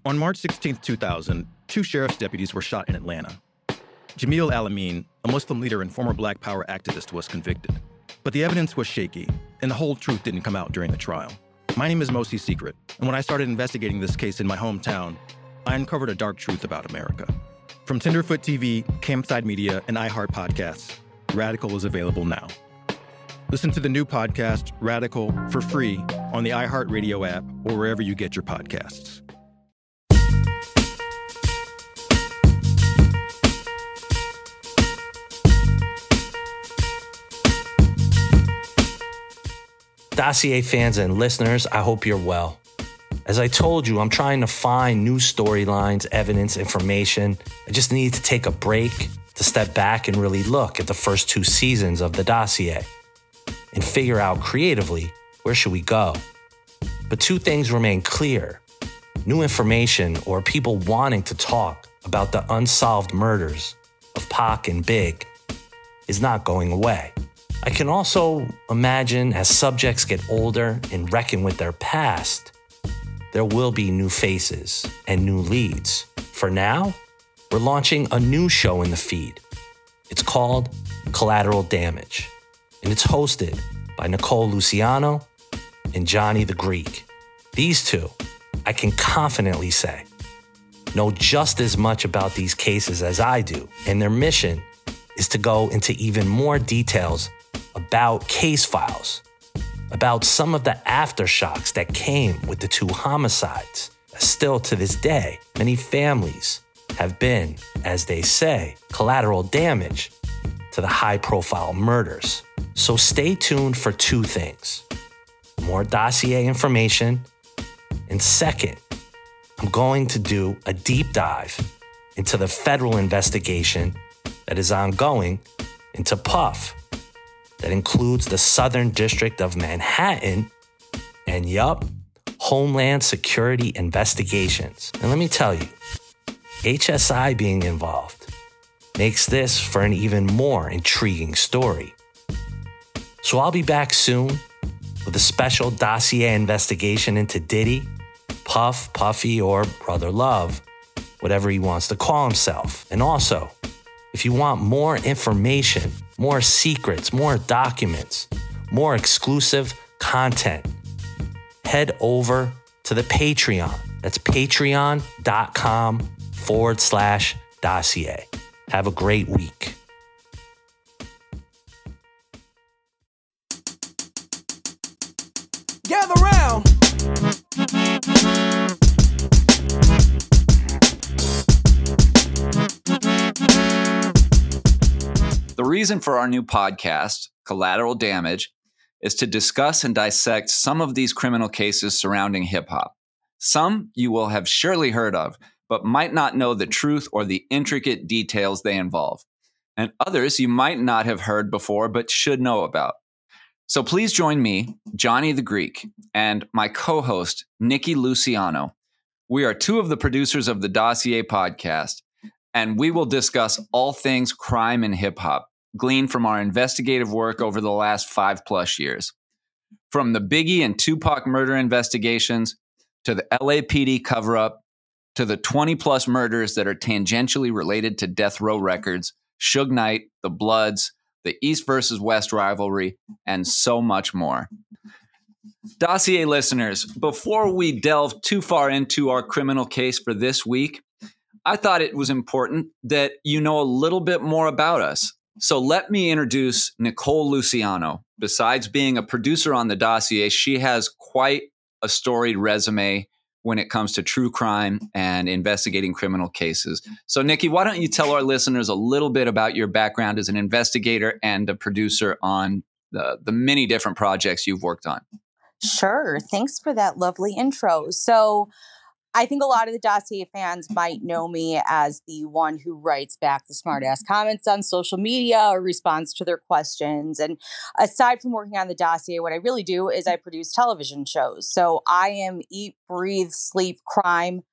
On March 16, 2000, two sheriff's deputies were shot in Atlanta. Jamil Al-Amin, a Muslim leader and former Black Power activist, was convicted. But the evidence was shaky, and the whole truth didn't come out during the trial. My name is Mosi Secret, and when I started investigating this case in my hometown, I uncovered a dark truth about America. From Tenderfoot TV, Campside Media, and iHeart Podcasts, Radical is available now. Listen to the new podcast, Radical, for free on the iHeartRadio app or wherever you get your podcasts. Dossier fans and listeners, I hope you're well. As I told you, I'm trying to find new storylines, evidence, information. I just need to take a break to step back and really look at the first two seasons of the Dossier and figure out creatively, where should we go? But two things remain clear. New information or people wanting to talk about the unsolved murders of Pac and Big is not going away. I can also imagine as subjects get older and reckon with their past, there will be new faces and new leads. For now, we're launching a new show in the feed. It's called Collateral Damage, and it's hosted by Nicole Luciano and Johnny the Greek. These two, I can confidently say, know just as much about these cases as I do, and their mission is to go into even more details about case files, about some of the aftershocks that came with the two homicides. Still to this day, many families have been, as they say, collateral damage to the high-profile murders. So stay tuned for two things: more Dossier information, and second, I'm going to do a deep dive into the federal investigation that is ongoing into Puff. That includes the Southern District of Manhattan and, Homeland Security investigations. And let me tell you, HSI being involved makes this for an even more intriguing story. So I'll be back soon with a special Dossier investigation into Diddy, Puff, Puffy, or Brother Love, whatever he wants to call himself. And also, if you want more information, more secrets, more documents, more exclusive content, head over to the Patreon. That's patreon.com/dossier. Have a great week. Gather round. The reason for our new podcast, Collateral Damage, is to discuss and dissect some of these criminal cases surrounding hip-hop. Some you will have surely heard of, but might not know the truth or the intricate details they involve. And others you might not have heard before, but should know about. So please join me, Johnny the Greek, and my co-host, Nikki Luciano. We are two of the producers of the Dossier podcast, and we will discuss all things crime and hip-hop, gleaned from our investigative work over the last 5+ years. From the Biggie and Tupac murder investigations, to the LAPD cover-up, to the 20+ murders that are tangentially related to Death Row Records, Suge Knight, the Bloods, the East versus West rivalry, and so much more. Dossier listeners, before we delve too far into our criminal case for this week, I thought it was important that you know a little bit more about us. So let me introduce Nicole Luciano. Besides being a producer on the Dossier, she has quite a storied resume when it comes to true crime and investigating criminal cases. So Nikki, why don't you tell our listeners a little bit about your background as an investigator and a producer on the many different projects you've worked on? Sure. Thanks for that lovely intro. So I think a lot of the Dossier fans might know me as the one who writes back the smart-ass comments on social media or responds to their questions. And aside from working on the Dossier, what I really do is I produce television shows. So I am eat, breathe, sleep, crime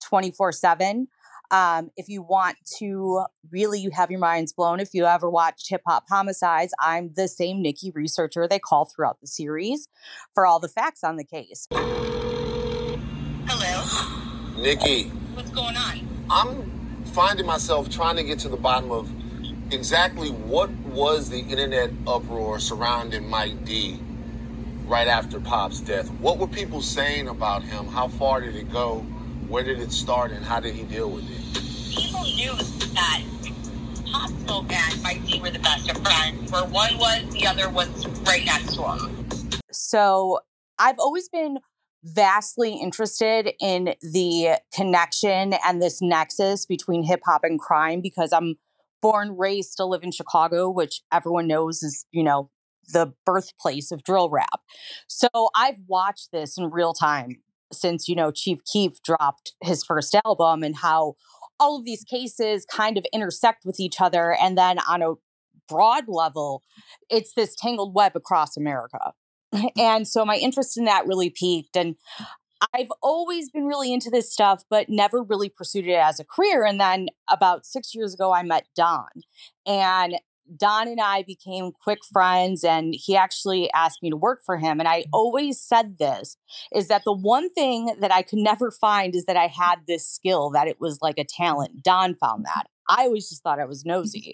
24/7. If you want to really have your minds blown, if you ever watched Hip Hop Homicides, I'm the same Nikki researcher they call throughout the series for all the facts on the case. Hello? Nikki. What's going on? I'm finding myself trying to get to the bottom of exactly what was the internet uproar surrounding Mike D right after Pop's death. What were people saying about him? How far did it go? Where did it start, and how did he deal with it? People knew that Pop Smoke and Mike D were the best of friends. Where one was, the other was right next to him. So I've always been vastly interested in the connection and this nexus between hip hop and crime because I'm born, raised to live in Chicago, which everyone knows is, the birthplace of drill rap. So I've watched this in real time since, Chief Keef dropped his first album and how all of these cases kind of intersect with each other. And then on a broad level, it's this tangled web across America. And so my interest in that really peaked. And I've always been really into this stuff, but never really pursued it as a career. And then about 6 years ago, I met Don. And Don and I became quick friends, and he actually asked me to work for him. And I always said this, is that the one thing that I could never find is that I had this skill, that it was like a talent. Don found that. I always just thought I was nosy.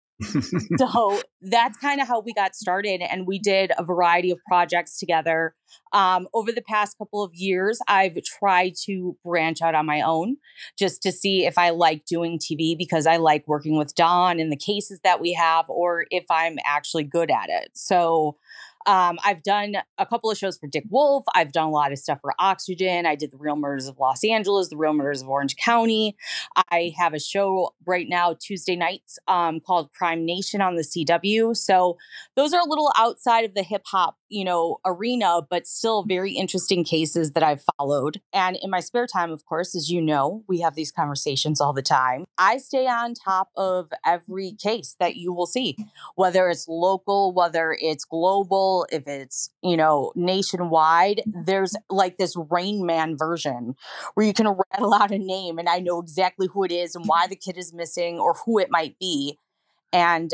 So that's kind of how we got started. And we did a variety of projects together. Over the past couple of years, I've tried to branch out on my own just to see if I like doing TV because I like working with Don and the cases that we have, or if I'm actually good at it. So I've done a couple of shows for Dick Wolf. I've done a lot of stuff for Oxygen. I did The Real Murders of Los Angeles, The Real Murders of Orange County. I have a show right now, Tuesday nights, called Crime Nation on the CW. So those are a little outside of the hip hop, arena, but still very interesting cases that I've followed. And in my spare time, of course, as you know, we have these conversations all the time. I stay on top of every case that you will see, whether it's local, whether it's global, if it's, nationwide. There's like this Rain Man version where you can rattle out a name and I know exactly who it is and why the kid is missing or who it might be. And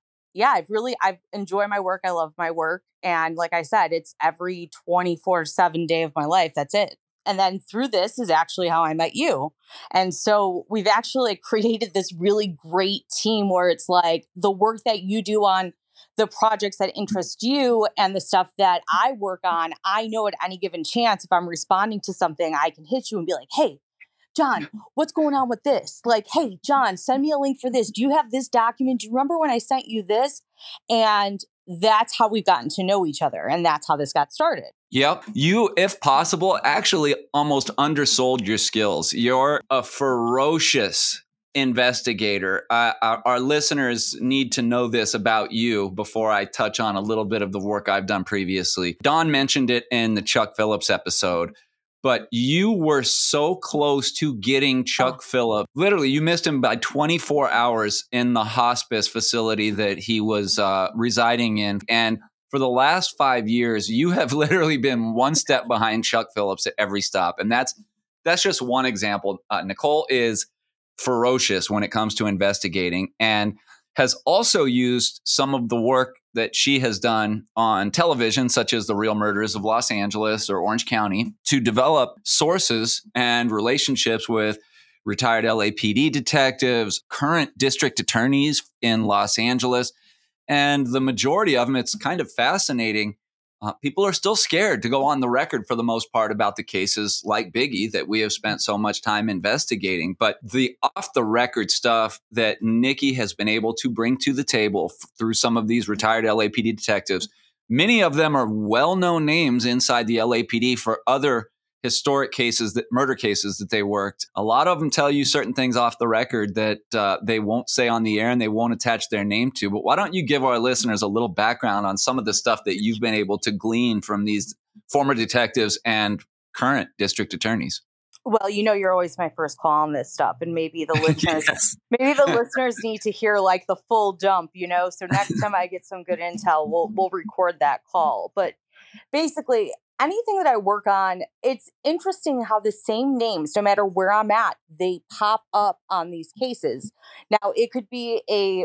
I've enjoyed my work. I love my work. And like I said, it's every 24/7 day of my life. That's it. And then through this is actually how I met you. And so we've actually created this really great team where it's like the work that you do on the projects that interest you and the stuff that I work on, I know at any given chance, if I'm responding to something, I can hit you and be like, hey, John, what's going on with this? Like, hey, John, send me a link for this. Do you have this document? Do you remember when I sent you this? And that's how we've gotten to know each other. And that's how this got started. Yep. You, if possible, actually almost undersold your skills. You're a ferocious investigator. Our listeners need to know this about you before I touch on a little bit of the work I've done previously. Don mentioned it in the Chuck Phillips episode, but you were so close to getting Chuck Phillips. Literally, you missed him by 24 hours in the hospice facility that he was residing in. And for the last 5 years, you have literally been one step behind Chuck Phillips at every stop. And that's just one example. Nicole is ferocious when it comes to investigating and has also used some of the work that she has done on television, such as The Real Murders of Los Angeles or Orange County, to develop sources and relationships with retired LAPD detectives, current district attorneys in Los Angeles. And the majority of them, it's kind of fascinating. People are still scared to go on the record for the most part about the cases like Biggie that we have spent so much time investigating. But the off the record stuff that Nikki has been able to bring to the table through some of these retired LAPD detectives, many of them are well-known names inside the LAPD for other historic cases, murder cases that they worked. A lot of them tell you certain things off the record that they won't say on the air and they won't attach their name to. But why don't you give our listeners a little background on some of the stuff that you've been able to glean from these former detectives and current district attorneys? Well, you're always my first call on this stuff, and maybe the listeners, listeners need to hear like the full dump. So next time I get some good intel, we'll record that call. But basically, anything that I work on, it's interesting how the same names, no matter where I'm at, they pop up on these cases. Now, it could be a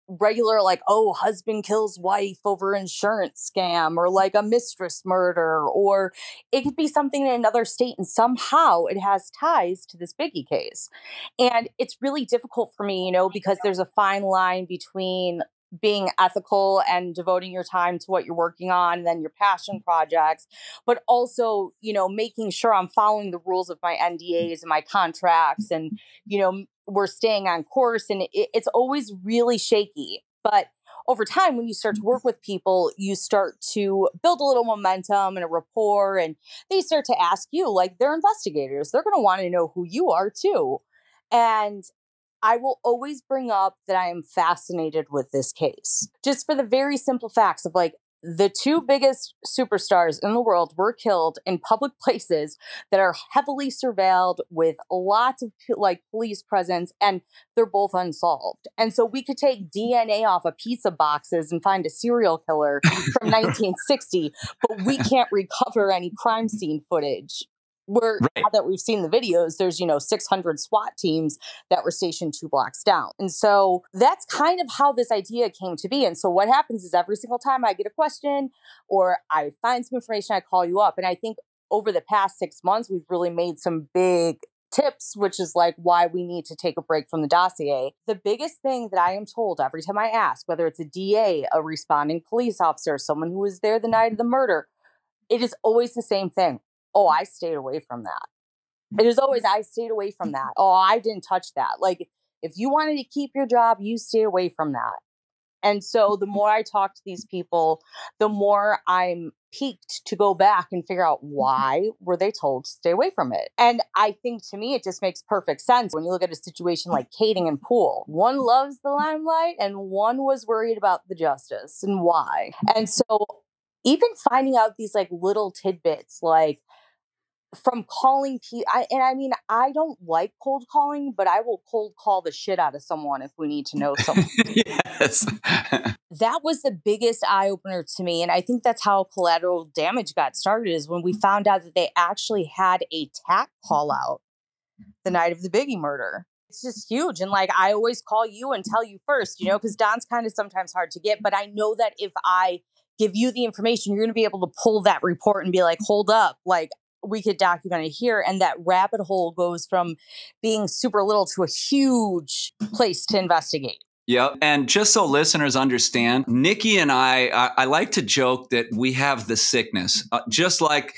regular, like, oh, husband kills wife over insurance scam, or like a mistress murder, or it could be something in another state and somehow it has ties to this Biggie case. And it's really difficult for me, because there's a fine line between being ethical and devoting your time to what you're working on and then your passion projects, but also, making sure I'm following the rules of my NDAs and my contracts, and, we're staying on course, and it's always really shaky. But over time, when you start to work with people, you start to build a little momentum and a rapport, and they start to ask you, like, they're investigators. They're going to want to know who you are too. And I will always bring up that I am fascinated with this case, just for the very simple facts of, like, the two biggest superstars in the world were killed in public places that are heavily surveilled with lots of police presence, and they're both unsolved. And so we could take DNA off of pizza boxes and find a serial killer from 1960, but we can't recover any crime scene footage. Now that we've seen the videos, there's, 600 SWAT teams that were stationed 2 blocks down. And so that's kind of how this idea came to be. And so what happens is every single time I get a question or I find some information, I call you up. And I think over the past 6 months, we've really made some big tips, which is like why we need to take a break from the dossier. The biggest thing that I am told every time I ask, whether it's a DA, a responding police officer, someone who was there the night of the murder, it is always the same thing. Oh, I stayed away from that. It is always, I stayed away from that. Oh, I didn't touch that. Like, if you wanted to keep your job, you stay away from that. And so the more I talk to these people, the more I'm piqued to go back and figure out why were they told to stay away from it. And I think, to me, it just makes perfect sense when you look at a situation like Kading and Poole. One loves the limelight and one was worried about the justice and why. And so even finding out these like little tidbits, like, from calling people, I don't like cold calling, but I will cold call the shit out of someone if we need to know someone. Yes. That was the biggest eye opener to me. And I think that's how Collateral Damage got started, is when we found out that they actually had a TAC call out the night of the Biggie murder. It's just huge. And like, I always call you and tell you first, because Don's kind of sometimes hard to get, but I know that if I give you the information, you're going to be able to pull that report and be like, hold up, like, we could document it here. And that rabbit hole goes from being super little to a huge place to investigate. Yep. And just so listeners understand, Nikki and I like to joke that we have the sickness, just like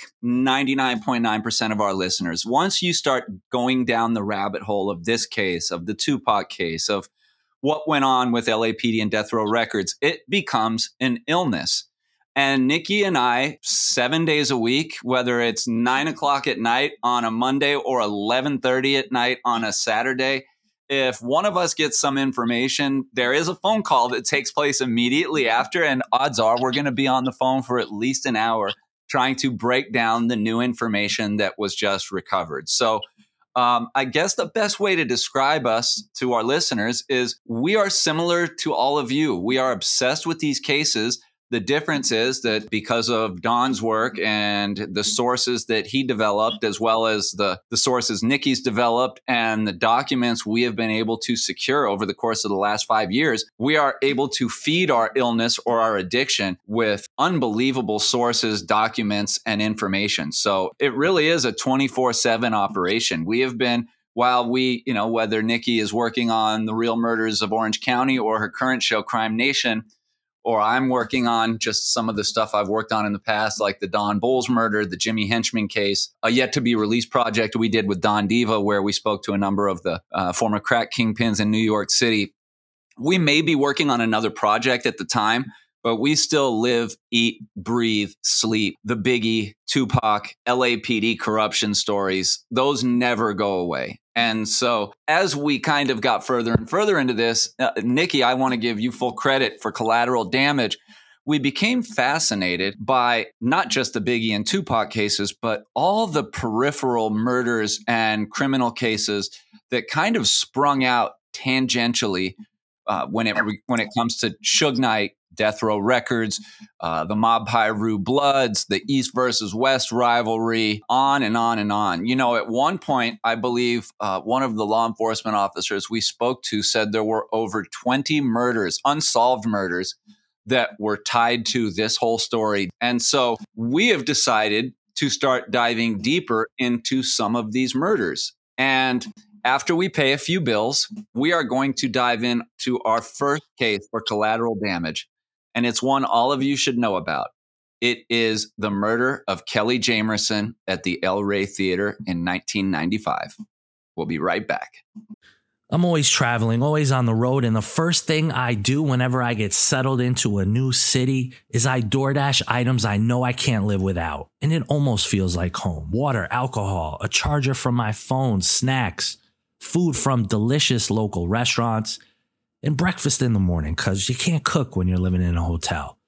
99.9% of our listeners. Once you start going down the rabbit hole of this case, of the Tupac case, of what went on with LAPD and Death Row Records, it becomes an illness. And Nikki and I, 7 days a week, whether it's 9 o'clock at night on a Monday or 11:30 at night on a Saturday, if one of us gets some information, there is a phone call that takes place immediately after, and odds are we're going to be on the phone for at least an hour trying to break down the new information that was just recovered. So I guess the best way to describe us to our listeners is we are similar to all of you. We are obsessed with these cases. The difference is that because of Don's work and the sources that he developed, as well as the sources Nikki's developed and the documents we have been able to secure over the course of the last 5 years, we are able to feed our illness or our addiction with unbelievable sources, documents, and information. So it really is a 24/7 operation. We have been, while we, whether Nikki is working on The Real Murders of Orange County or her current show, Crime Nation, or I'm working on just some of the stuff I've worked on in the past, like the Don Bowles murder, the Jimmy Henchman case, a yet to be released project we did with Don Diva, where we spoke to a number of the former crack kingpins in New York City. We may be working on another project at the time, but we still live, eat, breathe, sleep the Biggie, Tupac, LAPD corruption stories. Those never go away. And so as we kind of got further and further into this, Nikki, I want to give you full credit for Collateral Damage. We became fascinated by not just the Biggie and Tupac cases, but all the peripheral murders and criminal cases that kind of sprung out tangentially when it comes to Suge Knight, Death Row Records, the Mob Piru Bloods, the East versus West rivalry, on and on and on. You know, at one point, I believe one of the law enforcement officers we spoke to said there were over 20 murders, unsolved murders, that were tied to this whole story. And so we have decided to start diving deeper into some of these murders. And after we pay a few bills, we are going to dive into our first case for collateral damage. And it's one all of you should know about. It is the murder of Kelly Jamerson at the El Rey Theater in 1995. We'll be right back. I'm always traveling, always on the road, and the first thing I do whenever I get settled into a new city is I DoorDash items I know I can't live without, and it almost feels like home. Water, alcohol, a charger from my phone, snacks, food from delicious local restaurants, and breakfast in the morning because you can't cook when you're living in a hotel.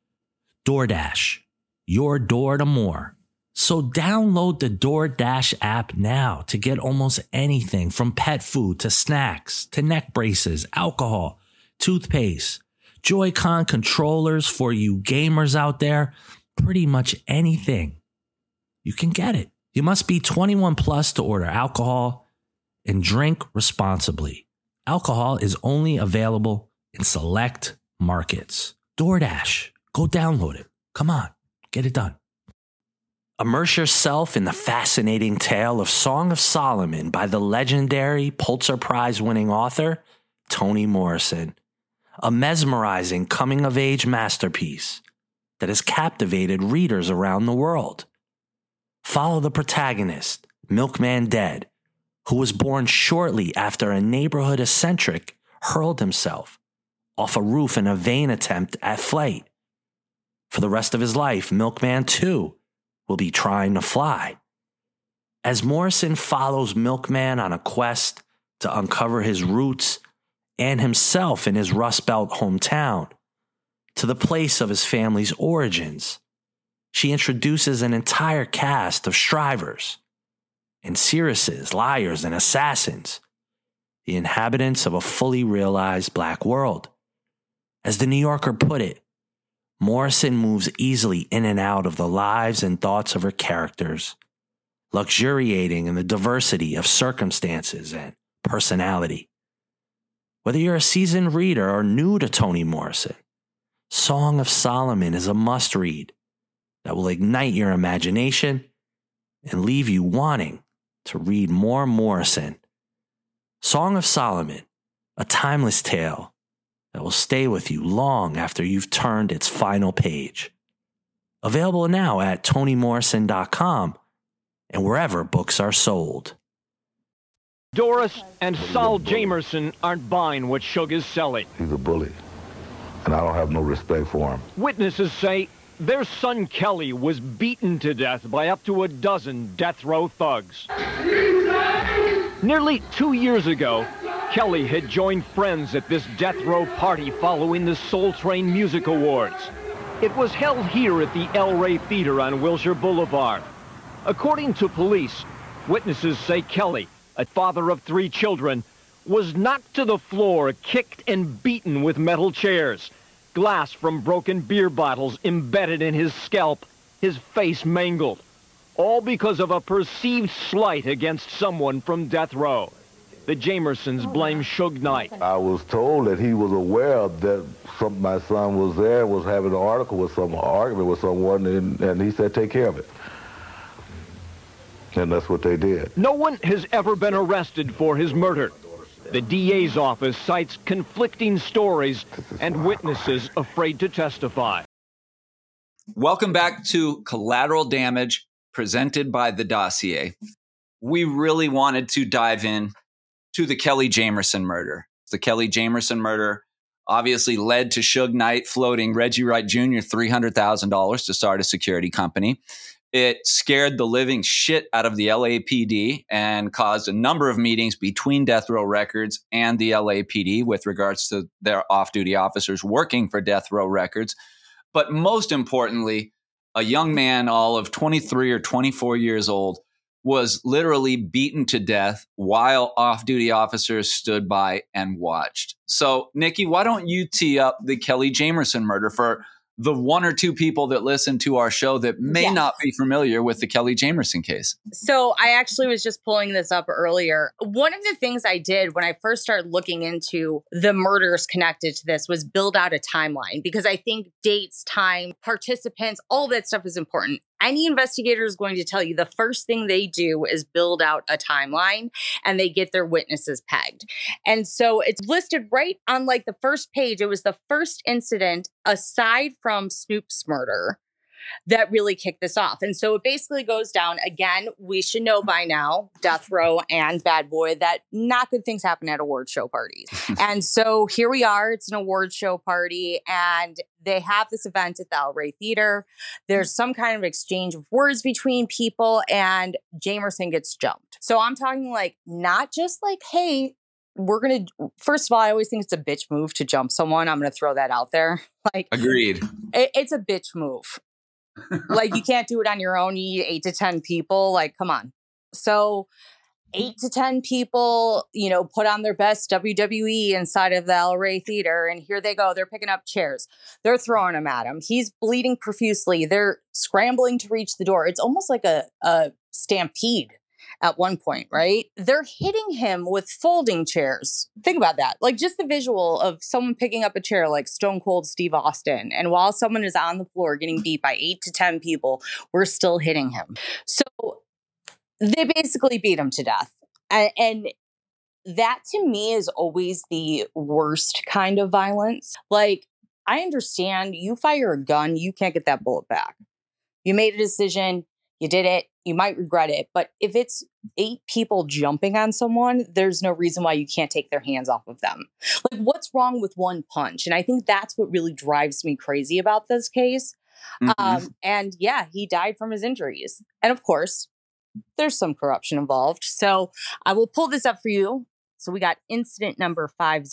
DoorDash, your door to more. So download the DoorDash app now to get almost anything from pet food to snacks to neck braces, alcohol, toothpaste, Joy-Con controllers for you gamers out there, pretty much anything. You can get it. You must be 21 plus to order alcohol and drink responsibly. Alcohol is only available in select markets. DoorDash, go download it. Come on, get it done. Immerse yourself in the fascinating tale of Song of Solomon by the legendary Pulitzer Prize-winning author Toni Morrison, a mesmerizing coming-of-age masterpiece that has captivated readers around the world. Follow the protagonist, Milkman Dead, who was born shortly after a neighborhood eccentric hurled himself off a roof in a vain attempt at flight. For the rest of his life, Milkman, too, will be trying to fly. As Morrison follows Milkman on a quest to uncover his roots and himself in his Rust Belt hometown to the place of his family's origins, she introduces an entire cast of strivers and seeresses, liars, and assassins, the inhabitants of a fully realized black world. As the New Yorker put it, Morrison moves easily in and out of the lives and thoughts of her characters, luxuriating in the diversity of circumstances and personality. Whether you're a seasoned reader or new to Toni Morrison, Song of Solomon is a must-read that will ignite your imagination and leave you wanting to read more Morrison. Song of Solomon, a timeless tale that will stay with you long after you've turned its final page. Available now at ToniMorrison.com and wherever books are sold. Doris and Sol Jamerson aren't buying what Suge is selling. He's a bully, and I don't have no respect for him. Witnesses say their son Kelly was beaten to death by up to a dozen death row thugs. Nearly 2 years ago, Kelly had joined friends at this death row party following the Soul Train Music Awards. It was held here at the El Rey Theater on Wilshire Boulevard. According to police, witnesses say Kelly, a father of 3 children, was knocked to the floor, kicked and beaten with metal chairs, glass from broken beer bottles embedded in his scalp, his face mangled, all because of a perceived slight against someone from death row. The Jamersons blame Suge Knight. I was told that he was aware that my son was there, was having an argument with someone, and he said, take care of it. And that's what they did. No one has ever been arrested for his murder. The DA's office cites conflicting stories and witnesses afraid to testify. Welcome back to Collateral Damage, presented by The Dossier. We really wanted to dive in to the Kelly Jamerson murder. The Kelly Jamerson murder obviously led to Suge Knight floating Reggie Wright Jr. $300,000 to start a security company. It scared the living shit out of the LAPD and caused a number of meetings between Death Row Records and the LAPD with regards to their off-duty officers working for Death Row Records. But most importantly, a young man, all of 23 or 24 years old, was literally beaten to death while off-duty officers stood by and watched. So, Nikki, why don't you tee up the Kelly Jamerson murder for the one or two people that listen to our show that may not be familiar with the Kelly Jamerson case? So I actually was just pulling this up earlier. One of the things I did when I first started looking into the murders connected to this was build out a timeline, because I think dates, time, participants, all that stuff is important. Any investigator is going to tell you the first thing they do is build out a timeline and they get their witnesses pegged. And so it's listed right on like the first page. It was the first incident aside from Snoop's murder that really kicked this off. And so it basically goes down, again, we should know by now, Death Row and Bad Boy, that not good things happen at award show parties. And so here we are, it's an award show party, and they have this event at the El Rey Theater. There's some kind of exchange of words between people, and Jamerson gets jumped. So I'm talking like, not just like, hey, first of all, I always think it's a bitch move to jump someone. I'm going to throw that out there. Like, agreed. It's a bitch move. Like, you can't do it on your own. You need 8 to 10 people. Like, come on. So 8 to 10 people, put on their best WWE inside of the El Rey Theater. And here they go. They're picking up chairs. They're throwing them at him. He's bleeding profusely. They're scrambling to reach the door. It's almost like a stampede at one point, right? They're hitting him with folding chairs. Think about that. Like, just the visual of someone picking up a chair like Stone Cold Steve Austin. And while someone is on the floor getting beat by 8 to 10 people, we're still hitting him. So they basically beat him to death. And that to me is always the worst kind of violence. Like, I understand you fire a gun, you can't get that bullet back. You made a decision, you did it, you might regret it. But if it's 8 people jumping on someone, there's no reason why you can't take their hands off of them. Like, what's wrong with one punch? And I think that's what really drives me crazy about this case. Mm-hmm. And yeah, he died from his injuries. And of course, there's some corruption involved. So I will pull this up for you. So we got incident number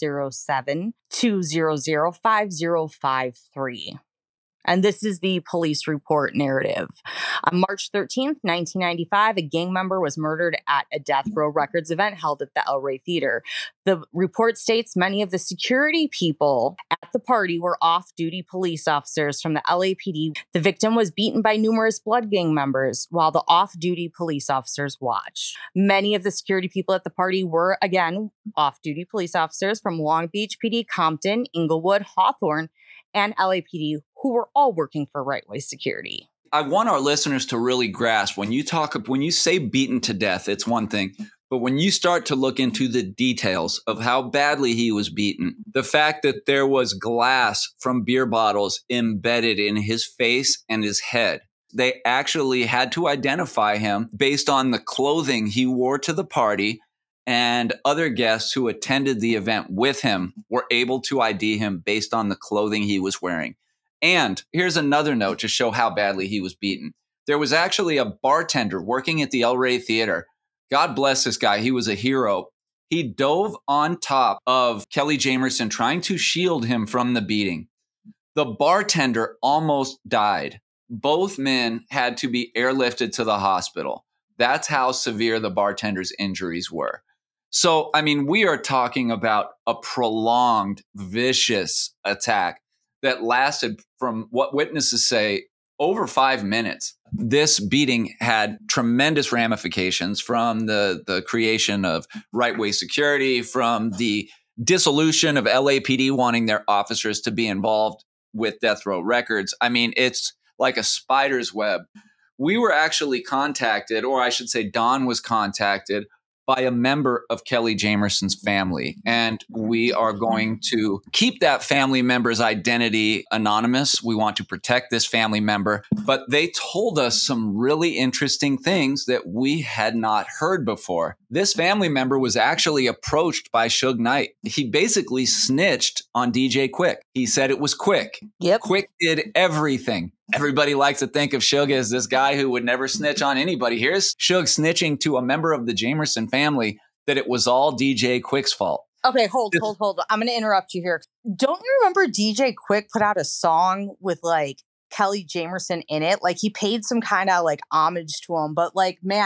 507-200-5053. And this is the police report narrative. On March 13th, 1995, a gang member was murdered at a Death Row Records event held at the El Rey Theater. The report states many of the security people at the party were off-duty police officers from the LAPD. The victim was beaten by numerous blood gang members while the off-duty police officers watched. Many of the security people at the party were, again, off-duty police officers from Long Beach PD, Compton, Inglewood, Hawthorne, and LAPD, who were all working for Right Way Security. I want our listeners to really grasp when you say beaten to death, it's one thing. But when you start to look into the details of how badly he was beaten, the fact that there was glass from beer bottles embedded in his face and his head, they actually had to identify him based on the clothing he wore to the party. And other guests who attended the event with him were able to ID him based on the clothing he was wearing. And here's another note to show how badly he was beaten. There was actually a bartender working at the El Rey Theater. God bless this guy. He was a hero. He dove on top of Kelly Jamerson, trying to shield him from the beating. The bartender almost died. Both men had to be airlifted to the hospital. That's how severe the bartender's injuries were. So, I mean, we are talking about a prolonged, vicious attack that lasted, from what witnesses say, over 5 minutes. This beating had tremendous ramifications, from the creation of Right Way Security, from the dissolution of LAPD wanting their officers to be involved with Death Row Records. I mean, it's like a spider's web. We were actually contacted, or I should say Don was contacted, by a member of Kelly Jamerson's family. And we are going to keep that family member's identity anonymous. We want to protect this family member. But they told us some really interesting things that we had not heard before. This family member was actually approached by Suge Knight. He basically snitched on DJ Quick. He said it was Quick. Yep. Quick did everything. Everybody likes to think of Suge as this guy who would never snitch on anybody. Here's Suge snitching to a member of the Jamerson family that it was all DJ Quick's fault. Okay, hold. I'm going to interrupt you here. Don't you remember DJ Quick put out a song with like Kelly Jamerson in it? Like, he paid some kind of like homage to him. But like, man,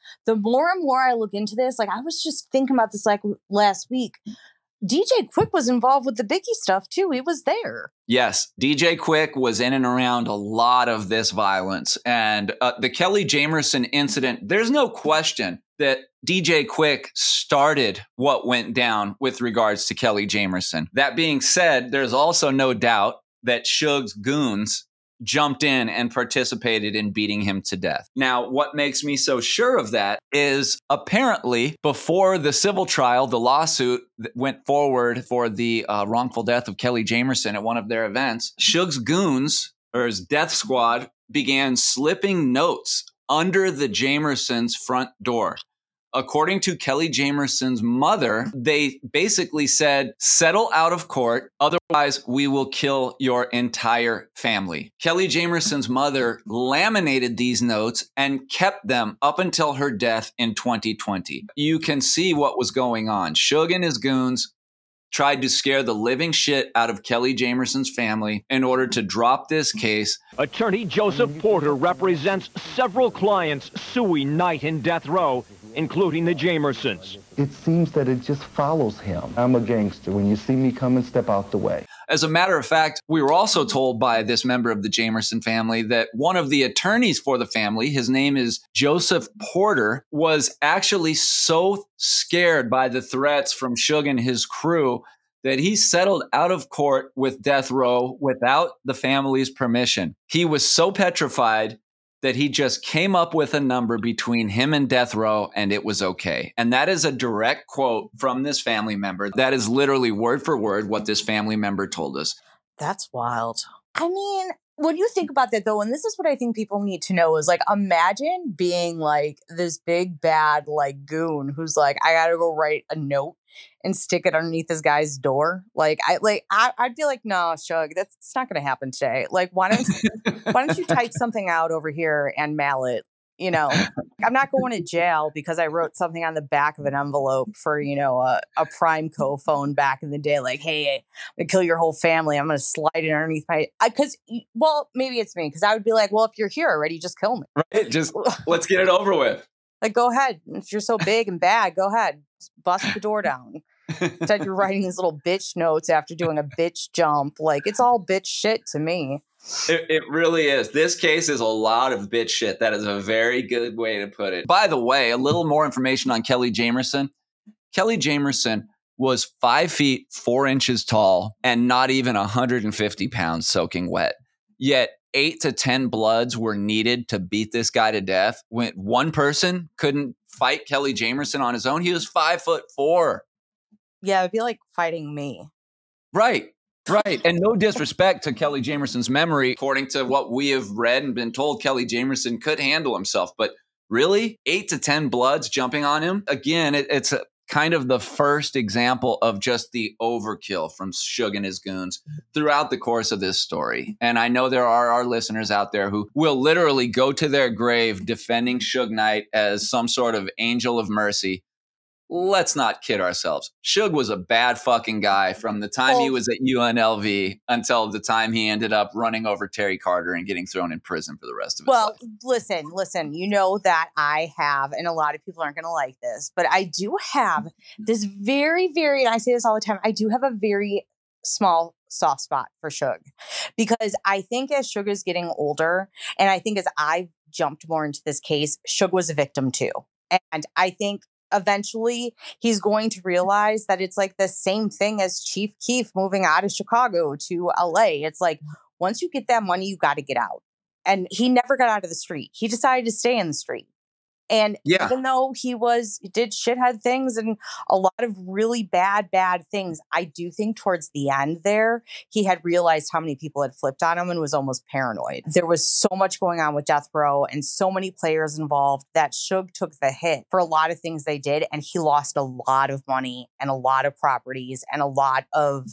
the more and more I look into this, like I was just thinking about this like last week. DJ Quick was involved with the Biggie stuff too. He was there. Yes, DJ Quick was in and around a lot of this violence. And the Kelly Jamerson incident, there's no question that DJ Quick started what went down with regards to Kelly Jamerson. That being said, there's also no doubt that Suge's goons jumped in and participated in beating him to death. Now, what makes me so sure of that is apparently before the civil trial, the lawsuit that went forward for the wrongful death of Kelly Jamerson at one of their events, Suge's goons, or his death squad, began slipping notes under the Jamersons' front door. According to Kelly Jamerson's mother, they basically said, settle out of court, otherwise we will kill your entire family. Kelly Jamerson's mother laminated these notes and kept them up until her death in 2020. You can see what was going on. Suge and his goons tried to scare the living shit out of Kelly Jamerson's family in order to drop this case. Attorney Joseph Porter represents several clients suing Knight in death row, including the Jamersons. It seems that it just follows him. I'm a gangster. When you see me come and step out the way. As a matter of fact, we were also told by this member of the Jamerson family that one of the attorneys for the family, his name is Joseph Porter, was actually so scared by the threats from Suge and his crew that he settled out of court with death row without the family's permission. He was so petrified that he just came up with a number between him and death row and it was okay. And that is a direct quote from this family member. That is literally word for word what this family member told us. That's wild. I mean, when you think about that though, and this is what I think people need to know is like, imagine being like this big bad like goon who's like, I gotta go write a note and stick it underneath this guy's door. I'd be like, no, Suge, it's not going to happen today. Like, why don't you type something out over here and mail it? You know, I'm not going to jail because I wrote something on the back of an envelope for, you know, a Primeco phone back in the day. Like, hey, I'm going to kill your whole family. I'm going to slide it underneath well, maybe it's me because I would be like, well, if you're here already, just kill me. Right. Just let's get it over with. Like, go ahead. If you're so big and bad, go ahead. Bust the door down. Instead, you're writing these little bitch notes after doing a bitch jump. Like, it's all bitch shit to me. It really is. This case is a lot of bitch shit. That is a very good way to put it. By the way, a little more information on Kelly Jamerson. Kelly Jamerson was 5 feet 4 inches tall and not even 150 pounds soaking wet. Yet 8 to 10 bloods were needed to beat this guy to death. When one person couldn't fight Kelly Jamerson on his own, he was 5'4". Yeah, it'd be like fighting me. Right. And no disrespect to Kelly Jamerson's memory. According to what we have read and been told, Kelly Jamerson could handle himself. But really, 8 to 10 bloods jumping on him? Again, it's kind of the first example of just the overkill from Suge and his goons throughout the course of this story. And I know there are our listeners out there who will literally go to their grave defending Suge Knight as some sort of angel of mercy. Let's not kid ourselves. Suge was a bad fucking guy from the time he was at UNLV until the time he ended up running over Terry Carter and getting thrown in prison for the rest of his life. Well, listen, you know that I have, and a lot of people aren't going to like this, but I do have this very, very, and I say this all the time, I do have a very small soft spot for Suge because I think as Suge is getting older, and I think as I jumped more into this case, Suge was a victim too. And I think eventually he's going to realize that it's like the same thing as Chief Keef moving out of Chicago to LA. It's like, once you get that money, you got to get out. And he never got out of the street. He decided to stay in the street. And even though he did shithead things and a lot of really bad things, I do think towards the end there, he had realized how many people had flipped on him and was almost paranoid. There was so much going on with Death Row and so many players involved that Suge took the hit for a lot of things they did. And he lost a lot of money and a lot of properties and a lot of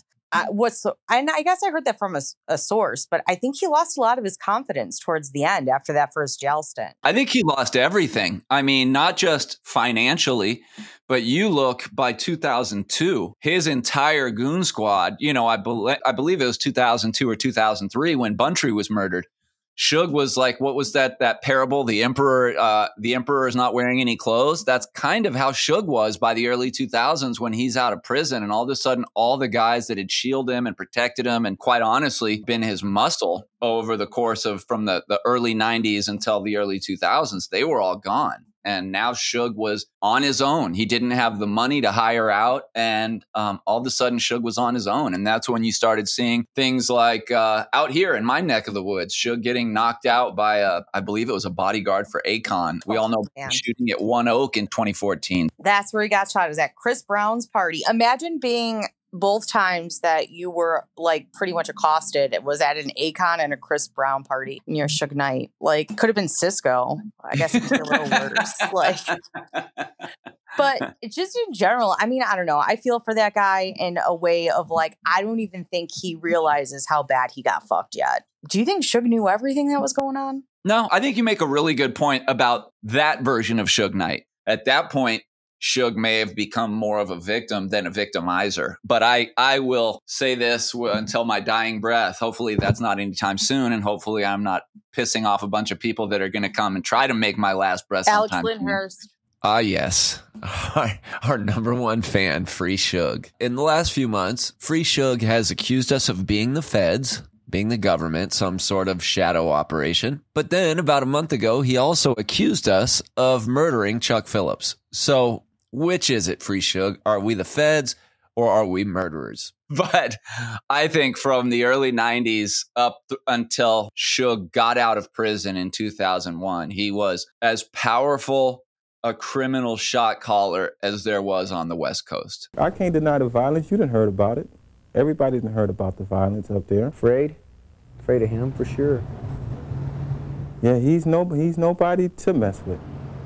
and I guess I heard that from a source, but I think he lost a lot of his confidence towards the end after that first jail stint. I think he lost everything. I mean, not just financially, but you look by 2002, his entire goon squad, you know, I believe it was 2002 or 2003 when Buntree was murdered. Suge was like, what was that parable? The emperor is not wearing any clothes. That's kind of how Suge was by the early 2000s when he's out of prison. And all of a sudden, all the guys that had shielded him and protected him and quite honestly been his muscle over the course of from the early 90s until the early 2000s, they were all gone. And now Suge was on his own. He didn't have the money to hire out. And all of a sudden, Suge was on his own. And that's when you started seeing things like out here in my neck of the woods, Suge getting knocked out by, I believe it was a bodyguard for Akon. We all know shooting at One Oak in 2014. That's where he got shot. It was at Chris Brown's party. Imagine being both times that you were like pretty much accosted. It was at an Akon and a Chris Brown party near Suge Knight. Like, could have been Cisco. I guess it's a little worse. Like, but just in general, I mean, I don't know. I feel for that guy in a way of like, I don't even think he realizes how bad he got fucked yet. Do you think Suge knew everything that was going on? No, I think you make a really good point about that version of Suge Knight. At that point, Suge may have become more of a victim than a victimizer. But I will say this until my dying breath. Hopefully that's not anytime soon. And hopefully I'm not pissing off a bunch of people that are going to come and try to make my last breath sometime. Alex Lyndhurst. Yes. Our number one fan, Free Suge. In the last few months, Free Suge has accused us of being the feds, being the government, some sort of shadow operation. But then about a month ago, he also accused us of murdering Chuck Phillips. So which is it, Free Suge? Are we the feds or are we murderers? But I think from the early 90s up until Suge got out of prison in 2001, he was as powerful a criminal shot caller as there was on the West Coast. I can't deny the violence. You done heard about it. Everybody's done heard about the violence up there. Afraid of him for sure. Yeah, he's nobody to mess with.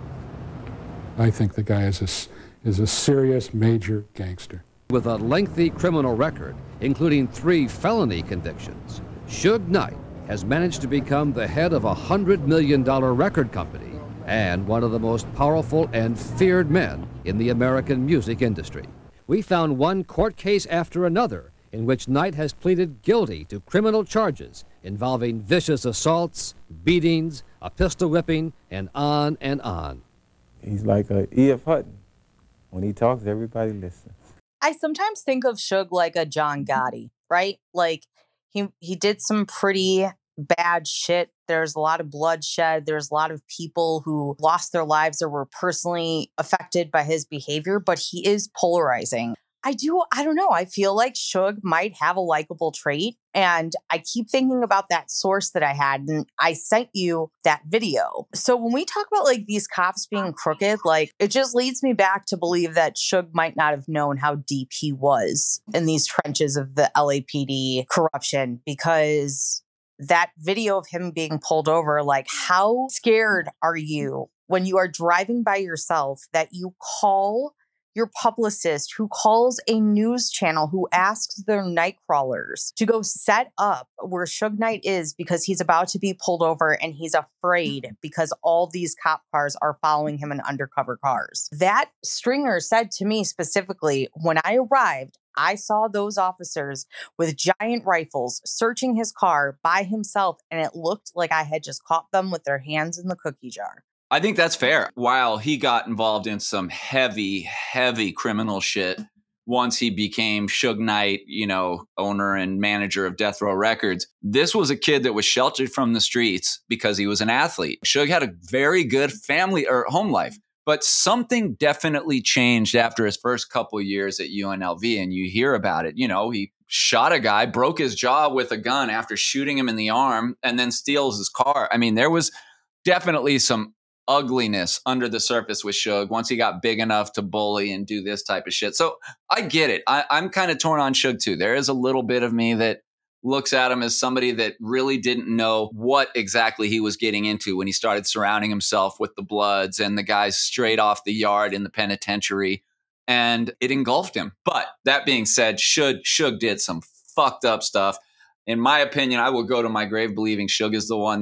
I think the guy is a serious major gangster. With a lengthy criminal record, including 3 felony convictions, Suge Knight has managed to become the head of a $100 million record company and one of the most powerful and feared men in the American music industry. We found one court case after another in which Knight has pleaded guilty to criminal charges involving vicious assaults, beatings, a pistol whipping, and on and on. He's like a E.F. Hutton. When he talks, everybody listens. I sometimes think of Suge like a John Gotti, right? Like he did some pretty bad shit. There's a lot of bloodshed. There's a lot of people who lost their lives or were personally affected by his behavior, but he is polarizing. I don't know. I feel like Suge might have a likable trait. And I keep thinking about that source that I had, and I sent you that video. So when we talk about like these cops being crooked, like it just leads me back to believe that Suge might not have known how deep he was in these trenches of the LAPD corruption, because that video of him being pulled over, like how scared are you when you are driving by yourself that you call your publicist who calls a news channel who asks their night crawlers to go set up where Suge Knight is because he's about to be pulled over and he's afraid because all these cop cars are following him in undercover cars. That stringer said to me specifically, when I arrived, I saw those officers with giant rifles searching his car by himself, and it looked like I had just caught them with their hands in the cookie jar. I think that's fair. While he got involved in some heavy, heavy criminal shit once he became Suge Knight, owner and manager of Death Row Records, this was a kid that was sheltered from the streets because he was an athlete. Suge had a very good family or home life, but something definitely changed after his first couple years at UNLV, and you hear about it. He shot a guy, broke his jaw with a gun after shooting him in the arm, and then steals his car. I mean, there was definitely some ugliness under the surface with Suge once he got big enough to bully and do this type of shit. So I get it. I'm kind of torn on Suge too. There is a little bit of me that looks at him as somebody that really didn't know what exactly he was getting into when he started surrounding himself with the Bloods and the guys straight off the yard in the penitentiary, and it engulfed him. But that being said, Suge did some fucked up stuff. In my opinion, I will go to my grave believing Suge is the one that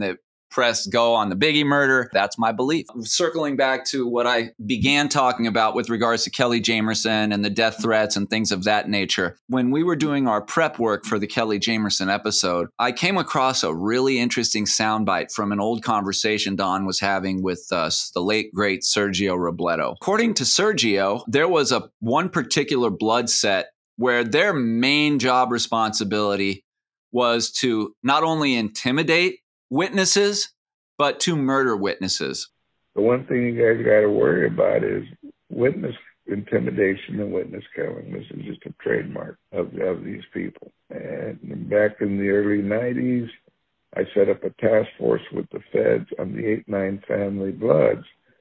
press go on the Biggie murder. That's my belief. Circling back to what I began talking about with regards to Kelly Jamerson and the death threats and things of that nature. When we were doing our prep work for the Kelly Jamerson episode, I came across a really interesting soundbite from an old conversation Don was having with the late, great Sergio Robledo. According to Sergio, there was one particular blood set where their main job responsibility was to not only intimidate witnesses, but to murder witnesses. The one thing you guys got to worry about is witness intimidation and witness killing. This is just a trademark of these people. And back in the early 90s, I set up a task force with the feds on the 8-9 family Bloods,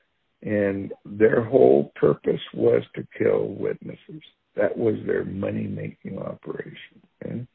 and their whole purpose was to kill witnesses. That was their money-making operation. Okay?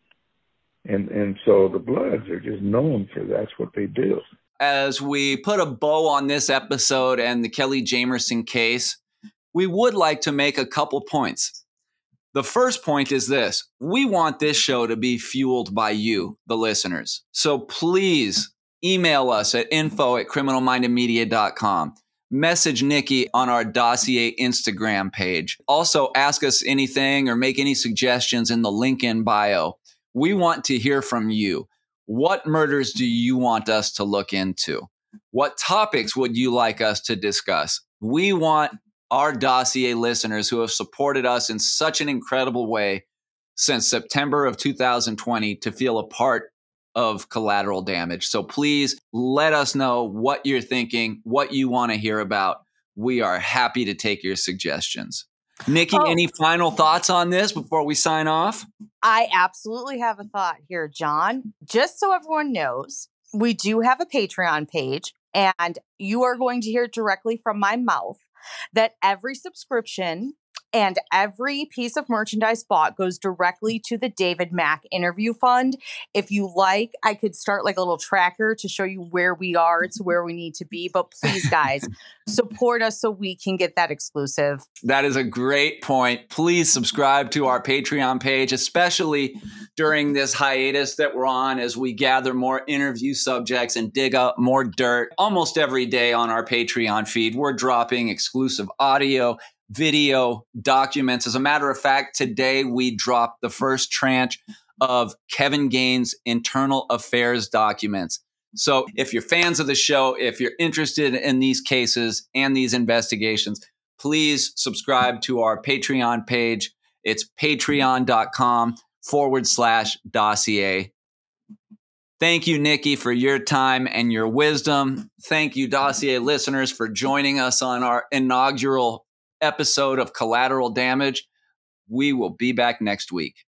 And so the Bloods are just known for that's what they do. As we put a bow on this episode and the Kelly Jamerson case, we would like to make a couple points. The first point is this. We want this show to be fueled by you, the listeners. So please email us at info@criminalmindedmedia.com. Message Nikki on our Dossier Instagram page. Also, ask us anything or make any suggestions in the link in bio. We want to hear from you. What murders do you want us to look into? What topics would you like us to discuss? We want our Dossier listeners who have supported us in such an incredible way since September of 2020 to feel a part of Collateral Damage. So please let us know what you're thinking, what you want to hear about. We are happy to take your suggestions. Nikki, any final thoughts on this before we sign off? I absolutely have a thought here, John. Just so everyone knows, we do have a Patreon page, and you are going to hear directly from my mouth that every subscription and every piece of merchandise bought goes directly to the David Mack Interview Fund. If you like, I could start like a little tracker to show you where we are to where we need to be. But please, guys, support us so we can get that exclusive. That is a great point. Please subscribe to our Patreon page, especially during this hiatus that we're on as we gather more interview subjects and dig up more dirt. Almost every day on our Patreon feed, we're dropping exclusive audio, video, documents. As a matter of fact, today we dropped the first tranche of Kevin Gaines' internal affairs documents. So if you're fans of the show, if you're interested in these cases and these investigations, please subscribe to our Patreon page. It's patreon.com/dossier. Thank you, Nikki, for your time and your wisdom. Thank you, Dossier listeners, for joining us on our inaugural episode of Collateral Damage. We will be back next week.